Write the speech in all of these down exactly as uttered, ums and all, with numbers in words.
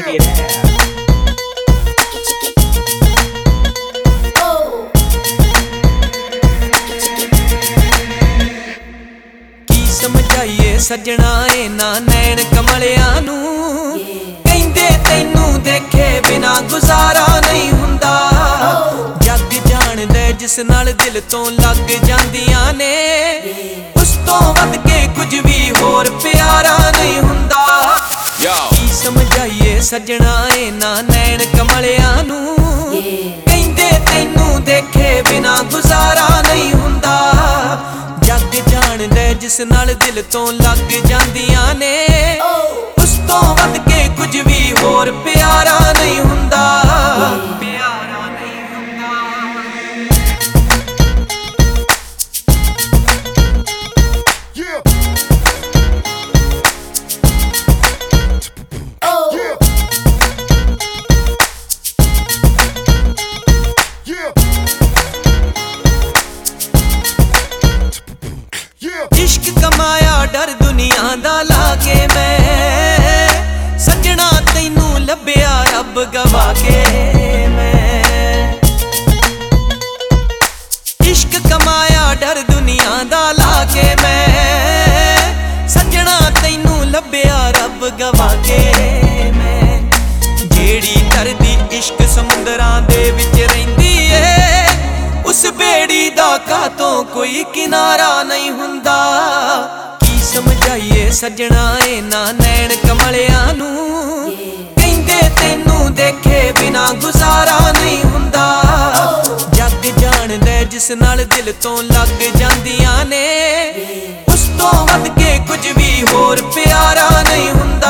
it out. समझाइए सजना इना नैन कमलियां नू कहंदे तैनू देखे बिना गुजारा नहीं हुंदा जग जाणदे जिस नाल दिल तो लग जांदियां ने उस तो वध के कुछ भी होर प्यारा नहीं हुंदा की समझाइए सजना इना नैन कमलियां नू कहंदे तैनू देखे बिना गुजारा नहीं हुंदा जग जाणदे जिस नाल दिल तो लग जांदियां ने उस तो वध के कुछ भी होर प्यारा नहीं हुंदा प्यारा नहीं हुंदा। इश्क कमाया डर दुनिया दा लाके मैं सजना तैनू लभ्या रब गवा के मैं इश्क कमाया डर दुनिया दा लाके मैं सजना तैनू लभ्या रब गवा के मैं जेड़ी तरदी इश्क समुंदरां दे विच रहिंदी ए उस बेड़ी दा कातों कोई किनारा नहीं हुंदा की समझाइए सजना इना नैन कमलियां नू कहंदे तैनू देखे बिना गुजारा नहीं हुंदा जग जाणदे जिस नाल दिल तो लग जांदियां ने उस तो वध के कुछ भी होर प्यारा नहीं हुंदा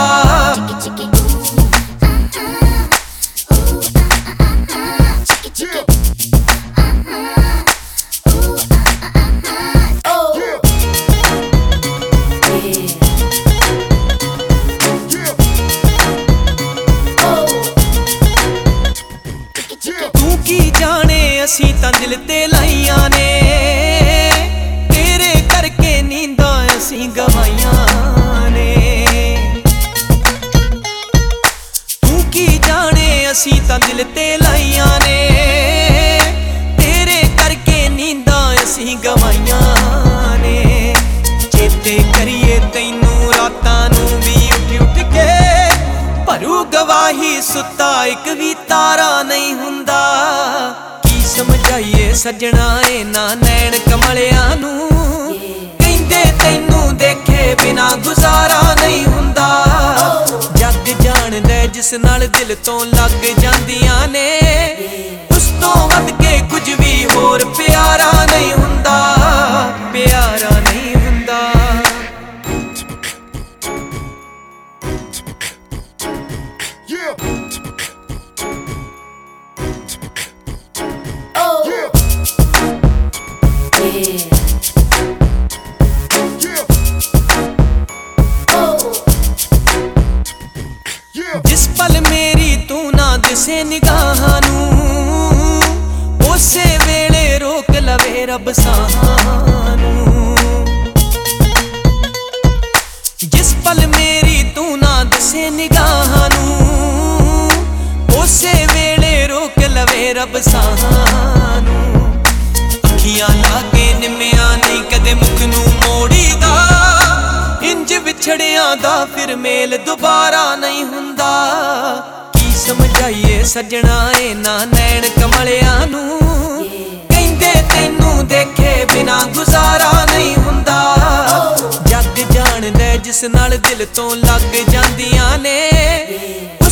असीं तां दिल ते लाइयां ने तेरे करके नींदां असीं गवाइयां ने तू की जाने असीं तां दिल ते लाइयां ने तेरे करके नींदां असीं गवाइयां ने चेते करिए तैनू रातां नू भी उठ उठ के भरू गवाही सुता एक भी तारा नहीं हुंदा समझाइए सजना इना नैन कमलियां नू कहंदे तैनू देखे बिना गुजारा नहीं हुंदा जग जाणदे जिस नाल दिल तो लग जांदियां ने उस तो वध के कुछ भी होर प्यारा नहीं हुंदा प्यारा नहीं हुंदा। जिस पल मेरी तू ना दिसे निगाहां नू उसे वेले रोक लवे रब साहां नू जिस पल मेरी तू ना दिसे निगाहां नू उसे वेले रोक लवे रब साहां नू अखियां लागे निम्मिया नहीं कदे मुख नू मोड़ी दा इंज विछड़ियां दा फिर मेल दोबारा नहीं हुंदा की समझाइए सजना इना नैन कमलियां नू कहंदे तैनू देखे बिना गुजारा नहीं हुंदा जग जाणदे जिस नाल दिल तो लग जांदियां ने